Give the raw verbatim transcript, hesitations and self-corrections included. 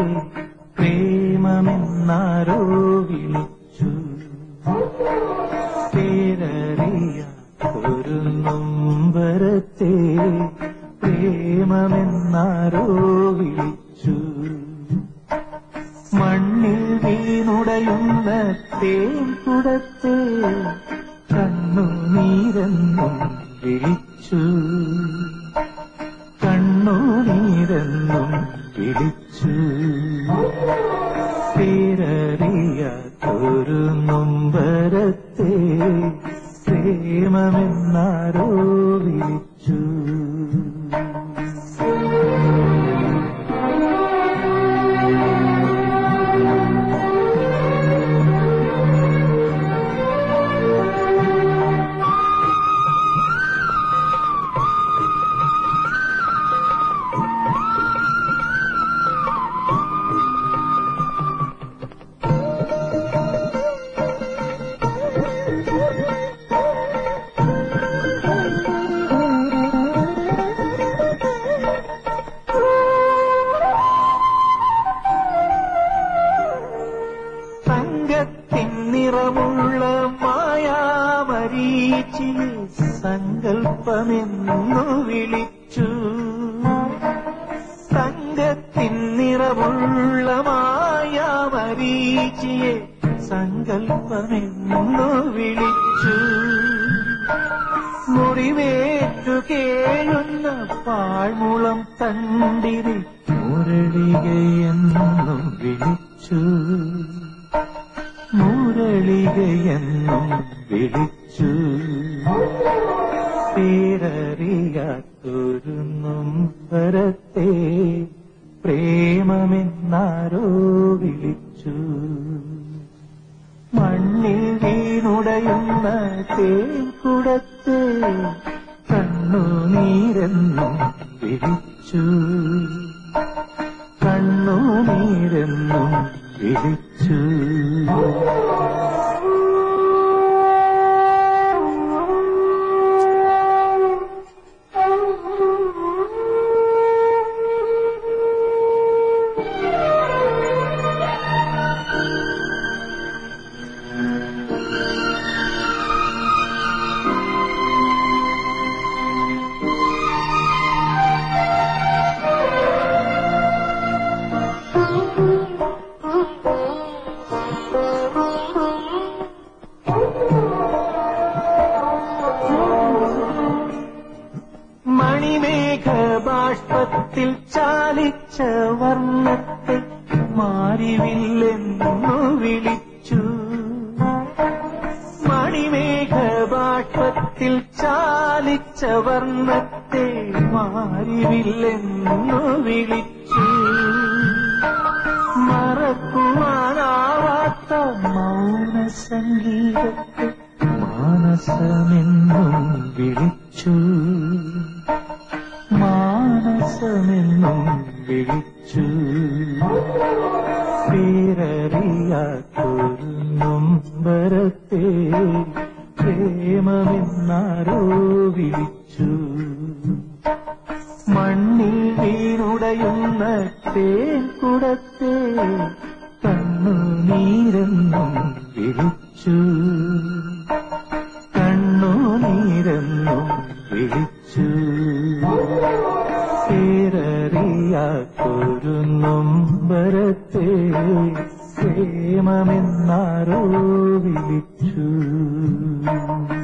പ്രേമമെന്നാരോ വിളിച്ചു. പേരറിയാത്തൊരു നൊമ്പരത്തെ പ്രേമമെന്നാരോ വിളിച്ചു. മണ്ണിൽ വീണുടയുന്ന തേൻകുടത്തെ കണ്ണുനീരെന്നും വിളിച്ചു. കണ്ണുനീരെന്നും വിളിച്ചു. പേരറിയാത്തൊരു നൊമ്പരത്തെ പ്രേമമെന്നാരോ വിളിച്ചു. നിറമുള്ള മായാമരീചിയെ സങ്കൽപ്പമെന്നു വിളിച്ചു. തങ്കത്തിൻ നിറമുള്ള മായാമരീചിയെ സങ്കൽപ്പമെന്നു വിളിച്ചു. മുറിവേറ്റു കേഴുന്ന പാഴ്മുളം തണ്ടിനെ മുരളികയെന്നും വിളിച്ചു. മുരളികയെന്നും വിളിച്ചു. പേരറിയാത്തൊരു നൊമ്പരത്തെ പ്രേമമെന്നാരോ വിളിച്ചു. മണ്ണിൽ വീണുടയുന്ന തേൻകുടത്തെ കണ്ണുനീരെന്നും വിളിച്ചു. കണ്ണുനീരെന്നും വിളിച്ചു. മണിമേഘബാഷ്പത്തിൽ ചാലിച്ച വർണ്ണത്തെ മാരിവില്ലെന്നു വിളിച്ചു. മണിമേഘബാഷ്പത്തിൽ ചാലിച്ച വർണ്ണത്തെ മാരിവില്ലെന്നു വിളിച്ചു. മറക്കുവാനാവാത്ത മൗനസംഗീതത്തെ മാനസമെന്നും വിളിച്ചു. മാനസമെന്നും വിളിച്ചു. പേരറിയാത്തൊരു നൊമ്പരത്തെ പ്രേമമെന്നാരോ വിളിച്ചു. മണ്ണിൽ വീണുടയുന്ന തേൻകുടത്തെ കണ്ണുനീരെന്നും വിളിച്ചു. കണ്ണുനീരെന്നും വിളിച്ചു. പേരറിയാത്തൊരു നൊമ്പരത്തെ പ്രേമമെന്നാരോ വിളിച്ചു.